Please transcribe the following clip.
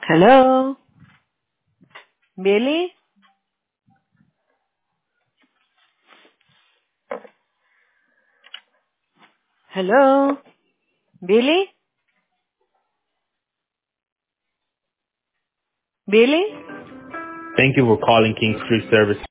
Hello? Billy? Hello? Billy? Billy? Thank you for calling King Street Service.